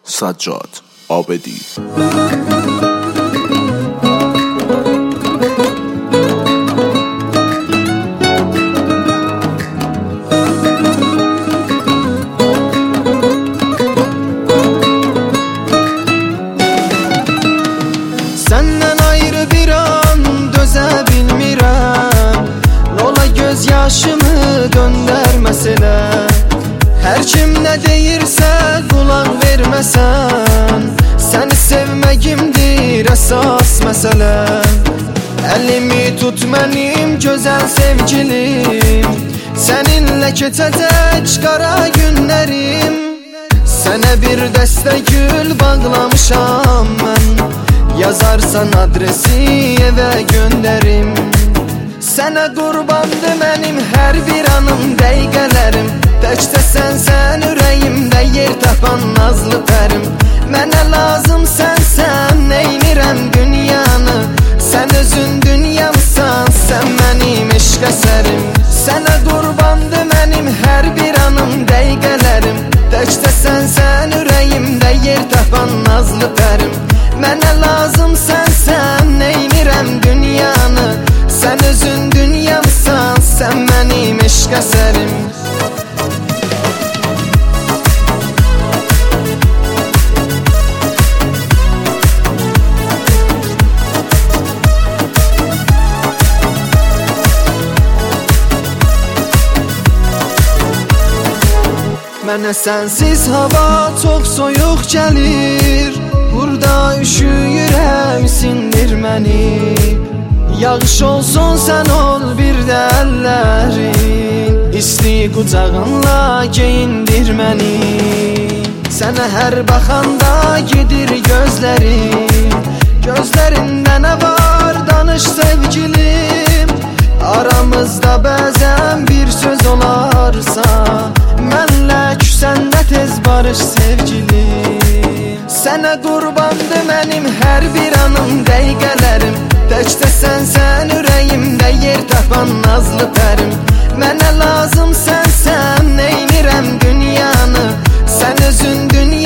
سجاد عابدی. Səndən ayrı bir an dözə bilmirəm, nola göz yaşımı döndərməsinə. Hər kim nə deyirsə qulaq verməsən, səni sevməyimdir əsas məsələ. Əlimi tut mənim gözəl sevgilim, səninlə keçəcək qara günlərim. Sənə bir dəstə gül bağlamışam mən, yazarsan adresi evə göndərim. Sənə qurbandı mənim hər bir anım, dəqiqələrim. Təkcə sən ürəyimdə yer tapan nazlı pərim. Mənə lazım sənsən, neynirəm dünyanı. Sən özün dünyamsan, sən mənim eşq əsərim. Sənə qurbandı mənim hər bir anım, dəqiqələrim. Təkcə sən ürəyimdə yer tapan nazlı pərim. Mənə lazım sənsən, neynirəm dünyanı. Sən özün dünyamsan, sən mənim eşq əsərim. Mənə sənsiz hava çox soyuq gəlir, burada üşüyürəm, sindir məni. Yağış olsun sən ol bir də əllərin, isti qucağınla geyindir məni. Sənə hər baxanda gedir gözlərim, gözlərində nə var danış sevgilim. Aramızda bəzən bir söz olarsa, mənlə küsəndə tez barış sevgilim. Sənə qurbandı mənim hər bir anım, dəqiqələrim. Təkcə sən ürəyimdə yer tapan nazlı pərim. Mənə lazım sənsən, neynirəm dünyanı. Sən özün dünya